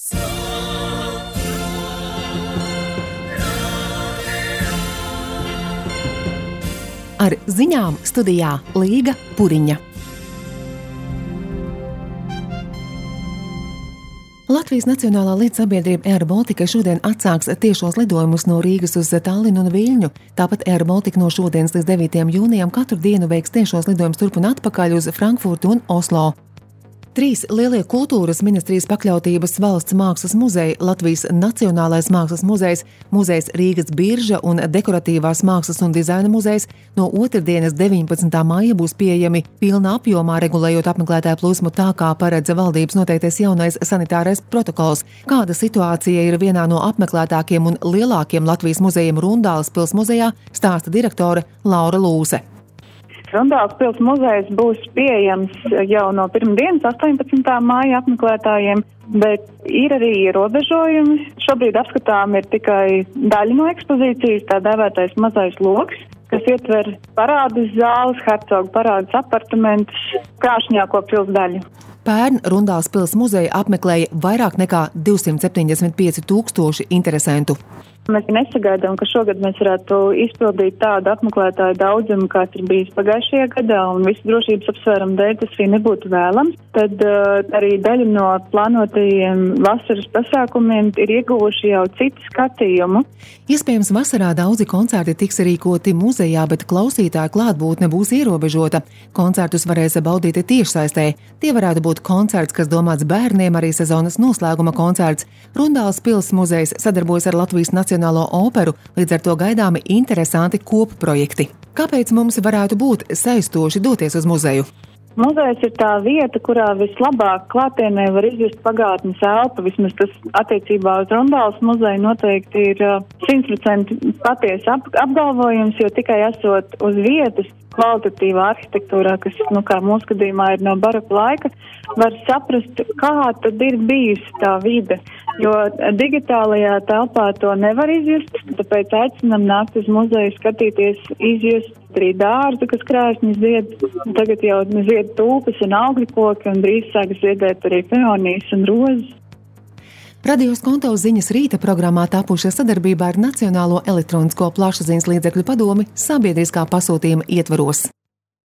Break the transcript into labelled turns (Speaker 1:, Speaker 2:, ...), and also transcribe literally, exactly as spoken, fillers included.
Speaker 1: Ar ziņām studijā Līga Puriņa. Latvijas Nacionālā līdzsabiedrība Air Baltica šodien atsāks tiešos lidojumus no Rīgas uz Tallinu un Viļņu. Tāpat Air Baltica no šodienas līdz devītajam jūnijam katru dienu veiks tiešos lidojumus turp un atpakaļ uz Frankfurtu un Oslo. Trīs lielie kultūras ministrijas pakļautības valsts mākslas muzeji, Latvijas Nacionālais mākslas muzejs, muzejs Rīgas Birža un Dekoratīvās mākslas un dizaina muzejs no otrdienas deviņpadsmitā maija būs pieejami pilnā apjomā, regulējot apmeklētāju plūsmu tā, kā paredz valdības noteiktais jaunais sanitārais protokols. Kāda situācija ir vienā no apmeklētākiem un lielākiem Latvijas muzejiem Rundāles pils muzejā, stāsta direktore Laura Lūse.
Speaker 2: Rundāles pils muzejs būs pieejams jau no pirmdienas astoņpadsmitā maija apmeklētājiem, bet ir arī ierobežojumi. Šobrīd apskatām ir tikai daļa no ekspozīcijas, tā dēvētais mazais loks, kas ietver parādes zāles, hercogu parādes apartamentus, krāšņāko pils daļu.
Speaker 1: Pērn Rundāles pils muzeja apmeklēja vairāk nekā divsimt septiņdesmit pieci tūkstoši interesentu.
Speaker 2: Mēs nesagaidām, ka šogad mēs varētu izpildīt tādu apmeklētāju daudzumu, kāds ir bijis pagājušajā gadā, un visu drošības apsvērumu dēļ tas arī nebūtu vēlams. Tad uh, arī daļa no plānotajiem vasaras pasākumiem ir ieguvuši jau citu skatījumu.
Speaker 1: Iespējams, vasarā daudzi koncerti tiks rīkoti muzejā, bet klausītāju klātbūtne būs ierobežota. Koncertus varēs baudīt tiešsaistē. Tie varētu būt koncerts, kas domāts bērniem, arī sezonas noslēguma koncerts. Rundāles pils muzejs sadarbojas ar Latvijas Nacionālo operu, līdz ar to gaidāmi interesanti kopprojekti. Kāpēc mums varētu būt saistoši doties uz muzeju?
Speaker 2: Muzejs ir tā vieta, kurā vislabāk klātienē var izjust pagātnes elpu. Vismaz tas attiecībā uz Rundāles muzeju noteikti ir simt procenti patiesa ap, apgalvojums, jo tikai esot uz vietas kvalitatīvā arhitektūrā, kas, nu, kā mūsu gadījumā ir no baroka laika, var saprast, kā tad ir bijusi tā vide, jo digitālajā telpā to nevar izjust, tāpēc aicinam nākt uz muzeju, skatīties, izjust arī dārzu, kas krāšņi zied. Tagad jau zied tulpes un augļu koki, un drīz sākas ziedēt arī peonijas un rozes.
Speaker 1: Radio Skonto ziņas rīta programmā tapušas sadarbībā ar Nacionālo elektronisko plašsaziņas līdzekļu padomi sabiedriskā pasūtījuma ietvaros.